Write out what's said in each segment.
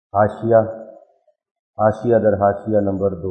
حاشیہ حاشیہ در حاشیہ نمبر 2۔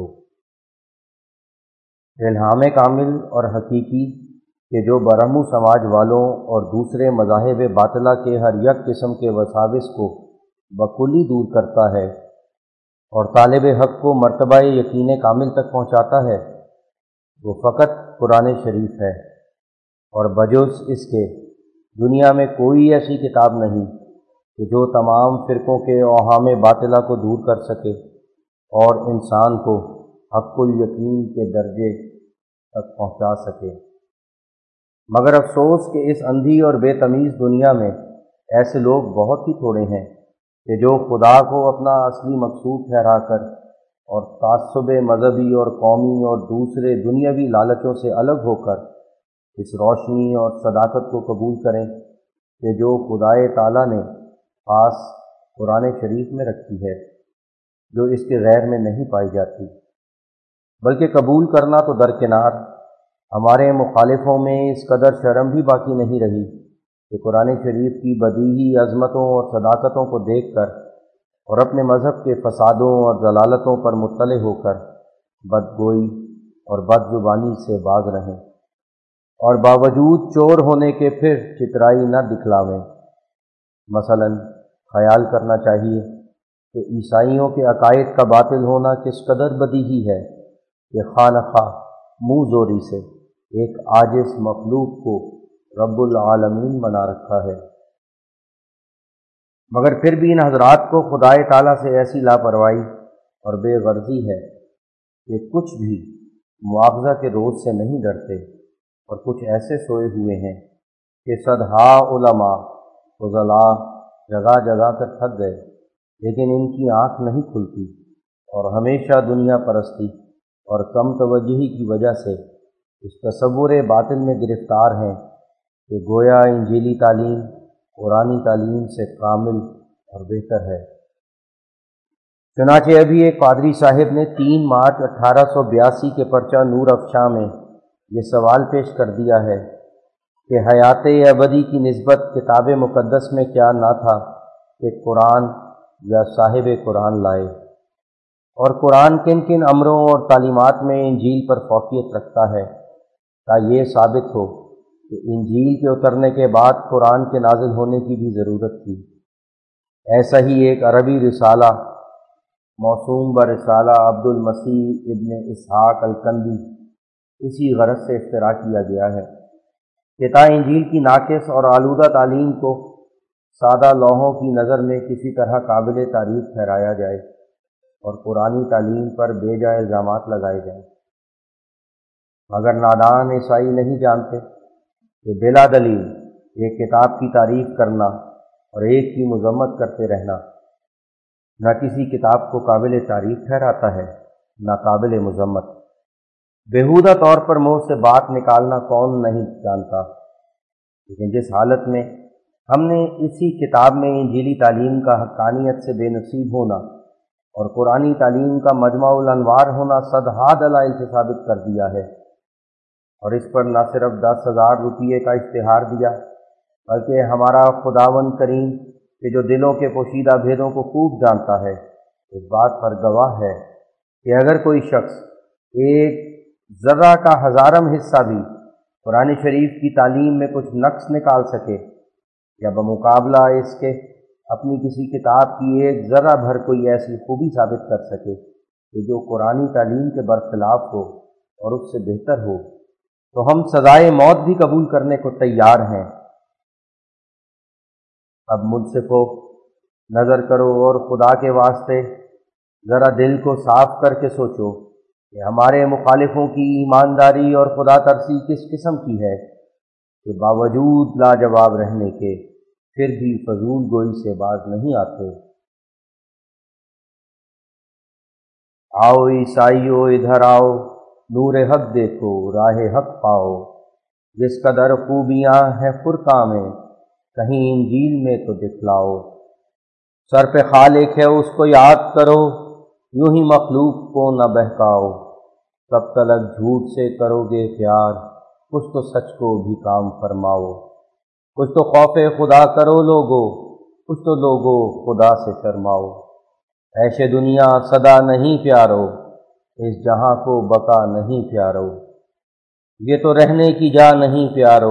الہام کامل اور حقیقی کہ جو برہمو سماج والوں اور دوسرے مذاہب باطلہ کے ہر یک قسم کے وساوس کو بکلی دور کرتا ہے اور طالب حق کو مرتبہ یقین کامل تک پہنچاتا ہے، وہ فقط قرآن شریف ہے، اور بجز اس کے دنیا میں کوئی ایسی کتاب نہیں کہ جو تمام فرقوں کے اوہام باطلہ کو دور کر سکے اور انسان کو حق الیقین کے درجے تک پہنچا سکے۔ مگر افسوس کہ اس اندھی اور بے تمیز دنیا میں ایسے لوگ بہت ہی تھوڑے ہیں کہ جو خدا کو اپنا اصلی مقصود ٹھہرا کر اور تعصب مذہبی اور قومی اور دوسرے دنیاوی لالچوں سے الگ ہو کر اس روشنی اور صداقت کو قبول کریں کہ جو خدائے تعالیٰ نے خاص قرآن شریف میں رکھی ہے، جو اس کے غیر میں نہیں پائی جاتی۔ بلکہ قبول کرنا تو درکنار، ہمارے مخالفوں میں اس قدر شرم بھی باقی نہیں رہی کہ قرآن شریف کی بدیہی عظمتوں اور صداقتوں کو دیکھ کر اور اپنے مذہب کے فسادوں اور ضلالتوں پر مطلع ہو کر بدگوئی اور بد زبانی سے باز رہیں، اور باوجود چور ہونے کے پھر چترائی نہ دکھلاویں۔ مثلا خیال کرنا چاہیے کہ عیسائیوں کے عقائد کا باطل ہونا کس قدر بدیہی ہے کہ خواہ منہ زوری سے ایک عاجز مخلوق کو رب العالمین بنا رکھا ہے۔ مگر پھر بھی ان حضرات کو خدائے تعالیٰ سے ایسی لاپرواہی اور بے غرضی ہے کہ کچھ بھی مواخذہ کے روز سے نہیں ڈرتے، اور کچھ ایسے سوئے ہوئے ہیں کہ صدہا علماء فضلاء جگہ جگہ کر تھک گئے، لیکن ان کی آنکھ نہیں کھلتی، اور ہمیشہ دنیا پرستی اور کم توجہی کی وجہ سے اس تصور باطل میں گرفتار ہیں کہ گویا انجیلی تعلیم قرآنی تعلیم سے کامل اور بہتر ہے۔ چنانچہ ابھی ایک پادری صاحب نے 3 مارچ 1882 کے پرچہ نور افشاں میں یہ سوال پیش کر دیا ہے کہ حیات ابدی کی نسبت کتاب مقدس میں کیا نہ تھا کہ قرآن یا صاحب قرآن لائے، اور قرآن کن کن امروں اور تعلیمات میں انجیل پر فوقیت رکھتا ہے، تا یہ ثابت ہو کہ انجیل کے اترنے کے بعد قرآن کے نازل ہونے کی بھی ضرورت تھی۔ ایسا ہی ایک عربی رسالہ موسوم برسالہ عبد المسیح ابن اسحاق الکندی اسی غرض سے اختراع کیا گیا ہے کہ تا انجیل کی ناقص اور آلودہ تعلیم کو سادہ لوحوں کی نظر میں کسی طرح قابل تعریف ٹھہرایا جائے اور قرآنی تعلیم پر بے جا الزامات لگائے جائیں۔ مگر نادان عیسائی نہیں جانتے کہ بلا دلیل ایک کتاب کی تعریف کرنا اور ایک کی مذمت کرتے رہنا نہ کسی کتاب کو قابل تعریف ٹھہراتا ہے، نہ قابل مذمت۔ بیہودہ طور پر منہ سے بات نکالنا کون نہیں جانتا، لیکن جس حالت میں ہم نے اسی کتاب میں انجیلی تعلیم کا حقانیت سے بے نصیب ہونا اور قرآنی تعلیم کا مجمع الانوار ہونا صدہا دلائل سے ثابت کر دیا ہے، اور اس پر نہ صرف 10,000 روپیے کا اشتہار دیا، بلکہ ہمارا خداوند کریم کہ جو دلوں کے پوشیدہ بھیدوں کو خوب جانتا ہے اس بات پر گواہ ہے کہ اگر کوئی شخص ایک ذرہ کا 1000واں حصہ بھی قرآن شریف کی تعلیم میں کچھ نقص نکال سکے، یا بمقابلہ اس کے اپنی کسی کتاب کی ایک ذرہ بھر کوئی ایسی خوبی ثابت کر سکے کہ جو قرآنی تعلیم کے برخلاف ہو اور اس سے بہتر ہو، تو ہم سزائے موت بھی قبول کرنے کو تیار ہیں۔ اب منصفو نظر کرو اور خدا کے واسطے ذرا دل کو صاف کر کے سوچو کہ ہمارے مخالفوں کی ایمانداری اور خدا ترسی کس قسم کی ہے کہ باوجود لاجواب رہنے کے پھر بھی فضول گوئی سے باز نہیں آتے۔ آؤ عیسائیو ادھر آؤ، نور حق دیکھو راہ حق پاؤ، جس قدر خوبیاں ہیں فرقہ میں کہیں انجیل میں تو دکھلاؤ۔ سر پہ خالق ہے اس کو یاد کرو، یوں ہی مخلوق کو نہ بہکاؤ، کب تلک جھوٹ سے کرو گے پیار، کچھ تو سچ کو بھی کام فرماؤ۔ کچھ تو خوف خدا کرو لوگو، کچھ تو لوگو خدا سے شرماؤ۔ ऐश दुनिया सदा नहीं प्यारो, इस जहां को बका नहीं प्यारो। ये तो रहने की जा नहीं प्यारो,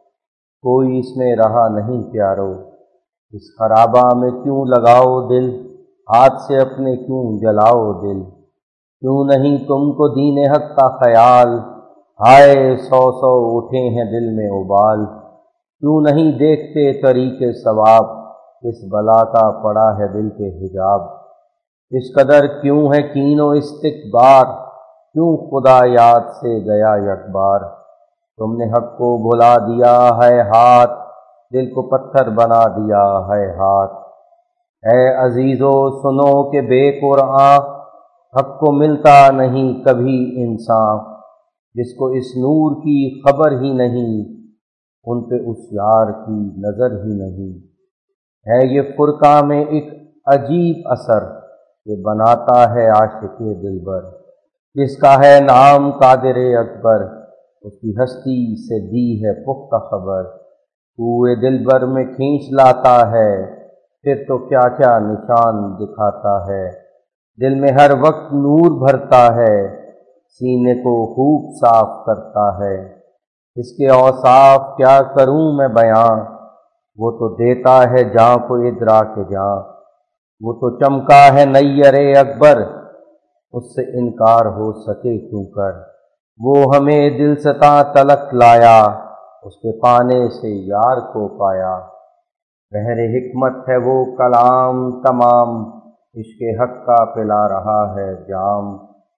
कोई इसमें रहा नहीं प्यारो। इस खराबा में क्यों लगाओ दिल, हाथ से अपने क्यों जलाओ दिल। क्यों नहीं तुमको दीन हक का ख्याल, हाय सौ सौ उठे हैं दिल में उबाल। क्यों नहीं देखते तरीके सवाब, इस बला का पड़ा है दिल पे हिजाब। इस कदर क्यों है कीनो इस्तिकबार, क्यों खुदा याद से गया यकबार। तुमने हक को भुला दिया है हाथ, दिल को पत्थर बना दिया है हाथ। ऐ अजीजो सुनो के बेकुरां, हक को मिलता नहीं कभी इंसान। जिसको इस नूर की खबर ही नहीं, उन पे उस यार की नज़र ही नहीं। है ये फुरका में एक अजीब असर, ये बनाता है आशिक़े दिलबर। जिसका है नाम कादिर अकबर, उसकी हस्ती से दी है पुख्ता खबर। कुए दिलबर में खींच लाता है, फिर तो क्या क्या निशान दिखाता है। दिल में हर वक्त नूर भरता है, सीने को खूब साफ करता है। इसके औसाफ क्या करूं मैं बयां, वो तो देता है जां को इदराक जां। वो तो चमका है नैयरे अकबर, उससे इनकार हो सके क्यों कर। वो हमें दिल सता तलक लाया, उसके पाने से यार को पाया। बहरे हिकमत है वो कलाम तमाम, इश्क़े हक का पिला रहा है जाम।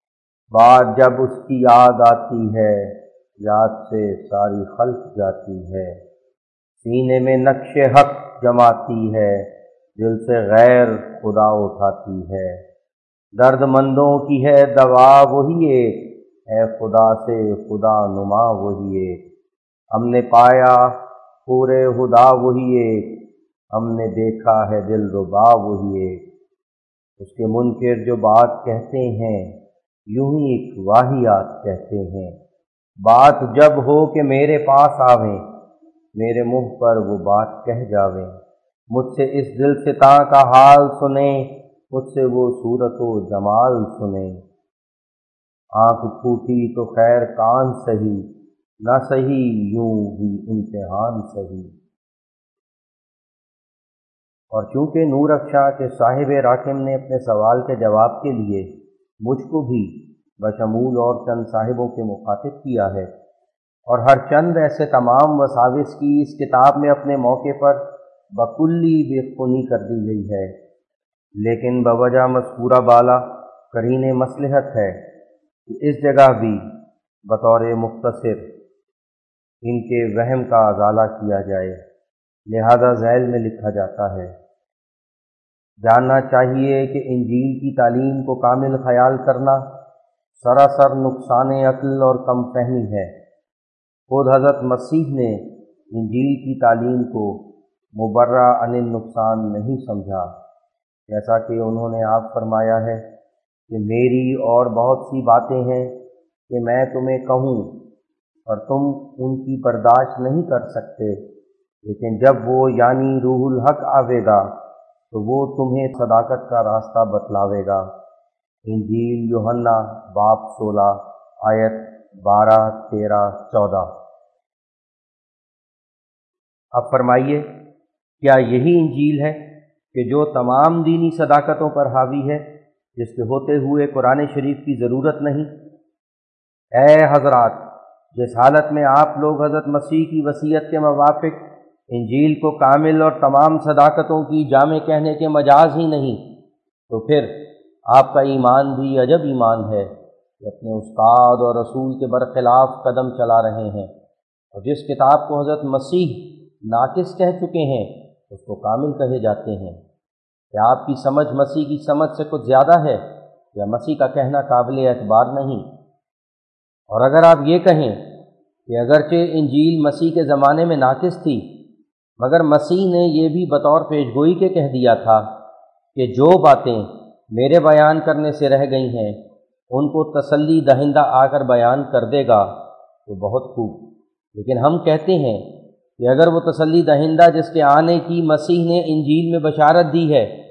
बात जब उसकी याद आती है, याद से सारी खल्क जाती है। सीने में नक्शे हक जमाती है, दिल से गैर खुदा उठाती है। दर्दमंदों की है दवा वही एक, है खुदा से खुदा नुमा वही एक। हमने पाया पूरे खुदा वही एक, हमने देखा है दिल रुबा वही एक। उसके मुनकिर जो बात कहते हैं, यूं ही एक वाहियात कहते हैं। बात जब हो कि मेरे पास आवें, मेरे मुंह पर वो बात कह जावें। मुझसे इस दिल सिता का हाल सुने, मुझसे वो सूरत व जमाल सुने। आँख फूटी तो खैर कान सही, ना सही यूं ही इम्तिहान सही। और चूँकि नूर अफ़शा के साहिब राकिम ने अपने सवाल के जवाब के लिए मुझको भी बशमूल और चंद साहिबों के मुखातिब किया है, और हर चंद ऐसे तमाम वसाविस की इस किताब में अपने मौके पर बकुल्ली बेखुनी कर दी गई है, लेकिन बवजह मज़कूरा बाला करीने मसलहत है कि इस जगह भी बतौर मुख्तसर इनके वहम का अज़ाला किया जाए। लिहाजा झैल में लिखा जाता है, जानना चाहिए कि इंजील की तालीम को कामिल ख्याल करना सरासर नुकसान अक्ल और कम फहमी है। खुद हज़रत मसीह ने इंजील की तालीम को मुबर्रा अनिल नुकसान नहीं समझा, जैसा कि उन्होंने आप फरमाया है कि मेरी और बहुत सी बातें हैं कि मैं तुम्हें कहूँ और तुम उनकी बर्दाश्त नहीं कर सकते, लेकिन जब वो यानी रूहुल हक आवेगा तो वो तुम्हें सदाकत का रास्ता बतलावेगा। इंजील यूहन्ना बाब 16 आयत 12, 13, 14। अब फरमाइए, क्या यही इंजील है कि जो तमाम दीनी सदाकतों पर हावी है, जिसके होते हुए कुरान शरीफ की ज़रूरत नहीं? ऐ हज़रात, जिस हालत में आप लोग हज़रत मसीह की वसीयत के मुवाफ़िक इंजील को कामिल और तमाम सदाकतों की जामे कहने के मजाज ही नहीं, तो फिर आपका ईमान भी अजब ईमान है कि अपने उस्ताद और रसूल के बरखिलाफ़ कदम चला रहे हैं, और जिस किताब को हज़रत मसीह नाकिस कह चुके हैं उसको कामिल कहे जाते हैं। क्या आपकी समझ मसीह की समझ से कुछ ज़्यादा है, या मसीह का कहना काबिल एतबार नहीं? और अगर आप ये कहें कि अगरचे इंजील मसीह के ज़माने में नाकिस थी, मगर मसीह ने ये भी बतौर पेशगोई के कह दिया था कि जो बातें मेरे बयान करने से रह गई हैं उनको तसल्ली दहिंदा आकर बयान कर देगा, तो बहुत खूब। लेकिन हम कहते हैं कि अगर वो तसल्ली दहिंदा जिसके आने की मसीह ने इंजील में बशारत दी है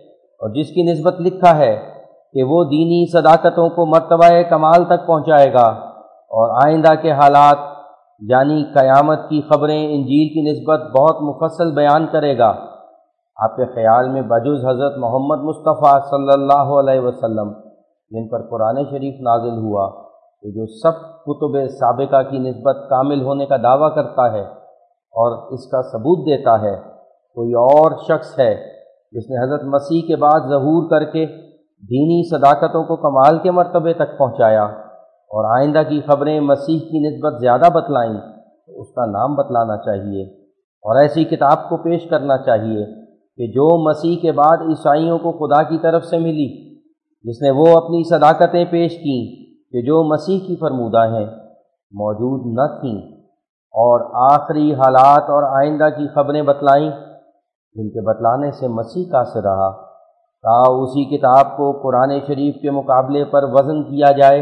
اور جس کی نسبت لکھا ہے کہ وہ دینی صداقتوں کو مرتبہ کمال تک پہنچائے گا اور آئندہ کے حالات یعنی قیامت کی خبریں انجیل کی نسبت بہت مفصل بیان کرے گا، آپ کے خیال میں بجز حضرت محمد مصطفیٰ صلی اللہ علیہ وسلم جن پر قرآن شریف نازل ہوا، کہ جو سب کتب سابقہ کی نسبت کامل ہونے کا دعویٰ کرتا ہے اور اس کا ثبوت دیتا ہے، کوئی اور شخص ہے جس نے حضرت مسیح کے بعد ظہور کر کے دینی صداقتوں کو کمال کے مرتبے تک پہنچایا اور آئندہ کی خبریں مسیح کی نسبت زیادہ بتلائیں، تو اس کا نام بتلانا چاہیے اور ایسی کتاب کو پیش کرنا چاہیے کہ جو مسیح کے بعد عیسائیوں کو خدا کی طرف سے ملی، جس نے وہ اپنی صداقتیں پیش کیں کہ جو مسیح کی فرمودہ ہیں، موجود نہ تھیں، اور آخری حالات اور آئندہ کی خبریں بتلائیں جن کے بتلانے سے مسیح قاصر رہا، تا اسی کتاب کو قرآن شریف کے مقابلے پر وزن کیا جائے۔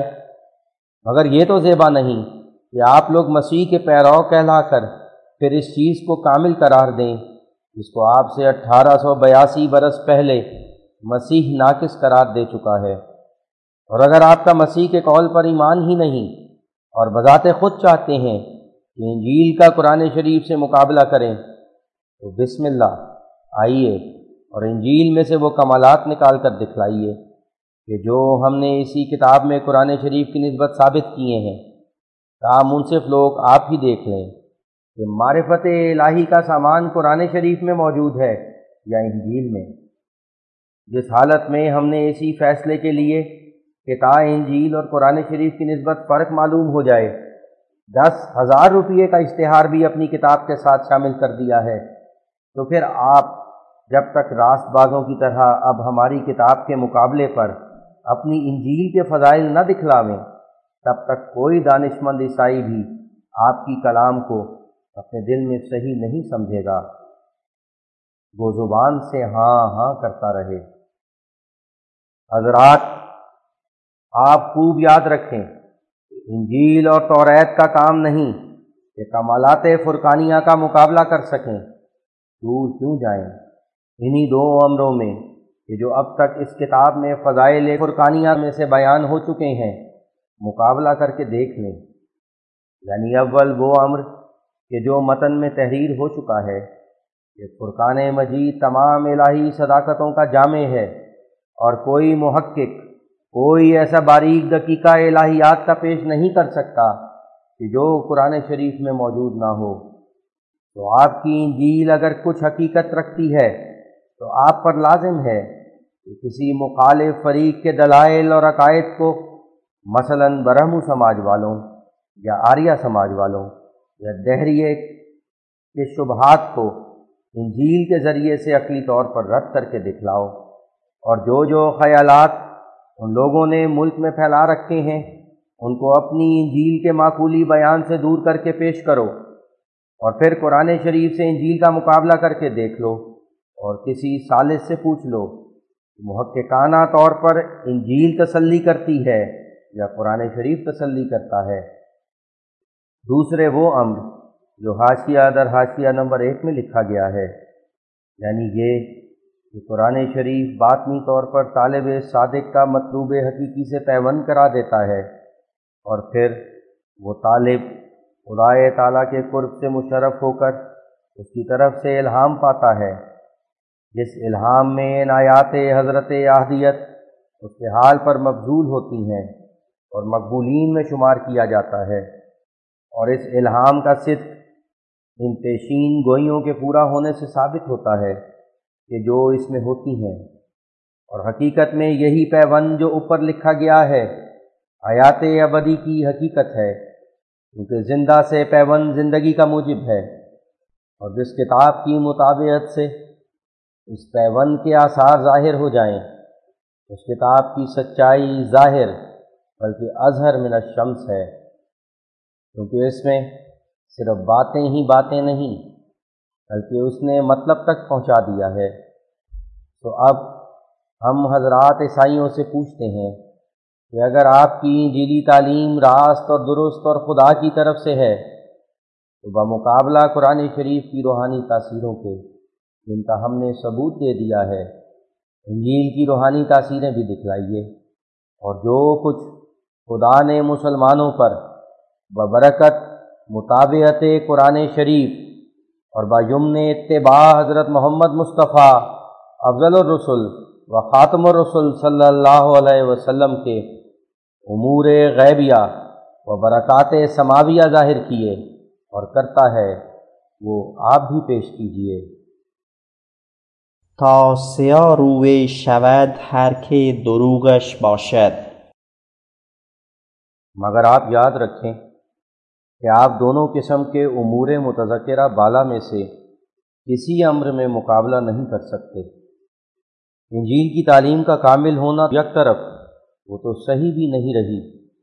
مگر یہ تو زیبا نہیں کہ آپ لوگ مسیح کے پیرو کہلا کر پھر اس چیز کو کامل قرار دیں جس کو آپ سے 1882 برس پہلے مسیح ناقص قرار دے چکا ہے۔ اور اگر آپ کا مسیح کے قول پر ایمان ہی نہیں اور بذات خود چاہتے ہیں کہ انجیل کا قرآن شریف سے مقابلہ کریں، تو بسم اللہ، آئیے اور انجیل میں سے وہ کمالات نکال کر دکھلائیے کہ جو ہم نے اسی کتاب میں قرآن شریف کی نسبت ثابت کیے ہیں، تا منصف لوگ آپ ہی دیکھ لیں کہ معرفت الہی کا سامان قرآن شریف میں موجود ہے یا انجیل میں۔ جس حالت میں ہم نے اسی فیصلے کے لیے کہ تا انجیل اور قرآن شریف کی نسبت فرق معلوم ہو جائے 10,000 روپیے کا اشتہار بھی اپنی کتاب کے ساتھ شامل کر دیا ہے، تو پھر آپ جب تک راست بازوں کی طرح اب ہماری کتاب کے مقابلے پر اپنی انجیل کے فضائل نہ دکھلاویں، تب تک کوئی دانشمند عیسائی بھی آپ کی کلام کو اپنے دل میں صحیح نہیں سمجھے گا، وہ زبان سے ہاں ہاں کرتا رہے۔ حضرات، آپ خوب یاد رکھیں، انجیل اور توریت کا کام نہیں کہ کمالات فرقانیہ کا مقابلہ کر سکیں، دور کیوں جائیں۔ انہی دو امروں میں کہ جو اب تک اس کتاب میں فضائل فرقانیہ میں سے بیان ہو چکے ہیں مقابلہ کر کے دیکھ لیں۔ یعنی اول وہ امر کہ جو متن میں تحریر ہو چکا ہے کہ فرقان مجید تمام الہی صداقتوں کا جامع ہے، اور کوئی محقق کوئی ایسا باریک دقیقہ الہیات کا پیش نہیں کر سکتا کہ جو قرآن شریف میں موجود نہ ہو۔ تو آپ کی انجیل اگر کچھ حقیقت رکھتی ہے تو آپ پر لازم ہے کہ کسی مخالف فریق کے دلائل اور عقائد کو، مثلاً برہمو سماج والوں یا آریہ سماج والوں یا دہریے کے شبہات کو، انجیل کے ذریعے سے عقلی طور پر رد کر کے دکھلاؤ، اور جو خیالات ان لوگوں نے ملک میں پھیلا رکھے ہیں ان کو اپنی انجیل کے معقولی بیان سے دور کر کے پیش کرو، اور پھر قرآن شریف سے انجیل کا مقابلہ کر کے دیکھ لو، اور کسی ثالث سے پوچھ لو کہ محققانہ طور پر انجیل تسلی کرتی ہے یا قرآن شریف تسلی کرتا ہے۔ دوسرے وہ امر جو حاشیہ در حاشیہ نمبر 1 میں لکھا گیا ہے، یعنی یہ کہ قرآن شریف باطنی طور پر طالب صادق کا مطلوب حقیقی سے پیوند کرا دیتا ہے، اور پھر وہ طالب خدائے تعالیٰ کے قرب سے مشرف ہو کر اس کی طرف سے الہام پاتا ہے، جس الہام میں عنایات حضرت احدیت اس کے حال پر مبذول ہوتی ہیں اور مقبولین میں شمار کیا جاتا ہے، اور اس الہام کا صدق ان پیشین گوئیوں کے پورا ہونے سے ثابت ہوتا ہے کہ جو اس میں ہوتی ہیں، اور حقیقت میں یہی پیوند جو اوپر لکھا گیا ہے حیات ابدی کی حقیقت ہے، کیونکہ زندہ سے پیوند زندگی کا موجب ہے، اور جس کتاب کی مطابعت سے اس پیوند کے آثار ظاہر ہو جائیں، اس کتاب کی سچائی ظاہر بلکہ اظہر من الشمس ہے، کیونکہ اس میں صرف باتیں ہی باتیں نہیں بلکہ اس نے مطلب تک پہنچا دیا ہے۔ تو اب ہم حضرات عیسائیوں سے پوچھتے ہیں کہ اگر آپ کی انجیلی تعلیم راست اور درست اور خدا کی طرف سے ہے تو بمقابلہ قرآن شریف کی روحانی تاثیروں کے، جن کا ہم نے ثبوت دے دیا ہے، انجیل کی روحانی تاثیریں بھی دکھلائیے، اور جو کچھ خدا نے مسلمانوں پر ببرکت مطابعت قرآن شریف اور بایمن اتباع حضرت محمد مصطفیٰ افضل الرسل و خاتم الرسل صلی اللہ علیہ وسلم کے امور غیبیہ و برکات سماویہ ظاہر کیے اور کرتا ہے، وہ آپ بھی پیش کیجیے۔ تا سیاه روی شود هر که دروغش باشد، مگر آپ یاد رکھیں کہ آپ دونوں قسم کے امور متذکرہ بالا میں سے کسی امر میں مقابلہ نہیں کر سکتے۔ انجیل کی تعلیم کا کامل ہونا یک طرف، وہ تو صحیح بھی نہیں رہی۔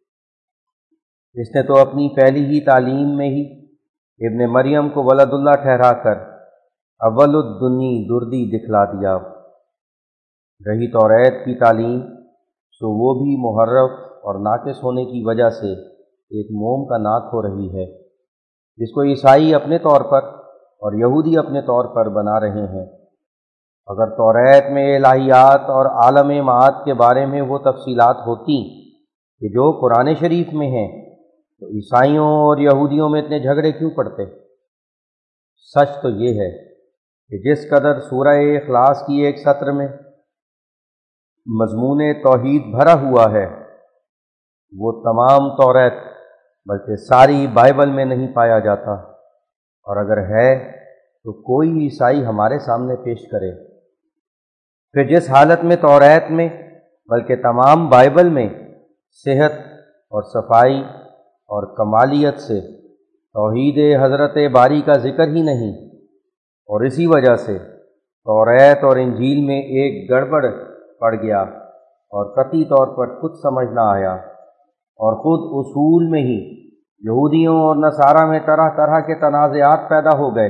اس نے تو اپنی پہلی ہی تعلیم میں ہی ابن مریم کو ولد اللہ ٹھہرا کر اول الدنی دردی دکھلا دیا۔ رہی توریت کی تعلیم، سو وہ بھی محرف اور ناقص ہونے کی وجہ سے ایک موم کا ناک ہو رہی ہے، جس کو عیسائی اپنے طور پر اور یہودی اپنے طور پر بنا رہے ہیں۔ اگر توریت میں الہیات اور عالم معاد کے بارے میں وہ تفصیلات ہوتی کہ جو قرآن شریف میں ہیں، تو عیسائیوں اور یہودیوں میں اتنے جھگڑے کیوں پڑتے؟ سچ تو یہ ہے کہ جس قدر سورہ اخلاص کی ایک سطر میں مضمون توحید بھرا ہوا ہے، وہ تمام توریت بلکہ ساری بائبل میں نہیں پایا جاتا، اور اگر ہے تو کوئی عیسائی ہمارے سامنے پیش کرے۔ پھر جس حالت میں توریت میں بلکہ تمام بائبل میں صحت اور صفائی اور کمالیت سے توحید حضرت باری کا ذکر ہی نہیں، اور اسی وجہ سے توریت اور انجیل میں ایک گڑبڑ پڑ گیا اور قطعی طور پر کچھ سمجھ نہ آیا، اور خود اصول میں ہی یہودیوں اور نصارہ میں طرح طرح کے تنازعات پیدا ہو گئے۔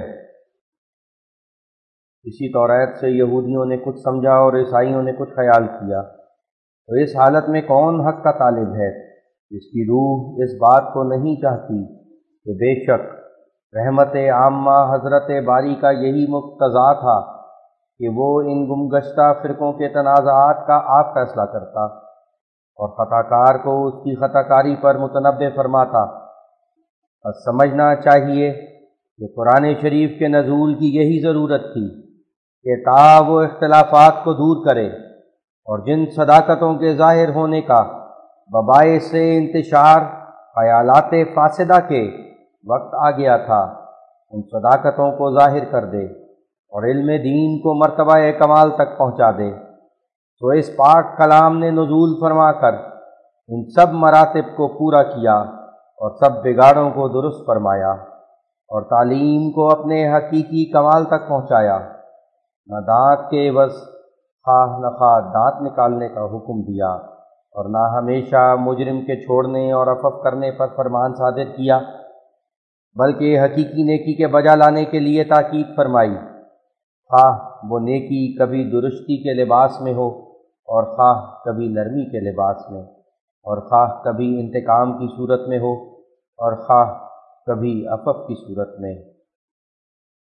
اسی توریت سے یہودیوں نے کچھ سمجھا اور عیسائیوں نے کچھ خیال کیا۔ تو اس حالت میں کون حق کا طالب ہے؟ جس کی روح اس بات کو نہیں چاہتی کہ بے شک رحمت عامہ حضرت باری کا یہی مقتضا تھا کہ وہ ان گمگشتہ فرقوں کے تنازعات کا آپ فیصلہ کرتا اور خطا کار کو اس کی خطا کاری پر متنبہ فرماتا۔ بس سمجھنا چاہیے کہ قرآن شریف کے نزول کی یہی ضرورت تھی کہ تا وہ اختلافات کو دور کرے، اور جن صداقتوں کے ظاہر ہونے کا باعث انتشار خیالات فاسدہ کے وقت آ گیا تھا، ان صداقتوں کو ظاہر کر دے اور علم دین کو مرتبہ کمال تک پہنچا دے۔ تو اس پاک کلام نے نزول فرما کر ان سب مراتب کو پورا کیا اور سب بگاڑوں کو درست فرمایا، اور تعلیم کو اپنے حقیقی کمال تک پہنچایا۔ نہ دانت کے عوض خواہ نخواہ دانت نکالنے کا حکم دیا، اور نہ ہمیشہ مجرم کے چھوڑنے اور عفو کرنے پر فرمان صادر کیا، بلکہ حقیقی نیکی کے بجا لانے کے لیے تاکید فرمائی، خواہ وہ نیکی کبھی درستی کے لباس میں ہو، اور خواہ کبھی نرمی کے لباس میں، اور خواہ کبھی انتقام کی صورت میں ہو، اور خواہ کبھی عفو کی صورت میں۔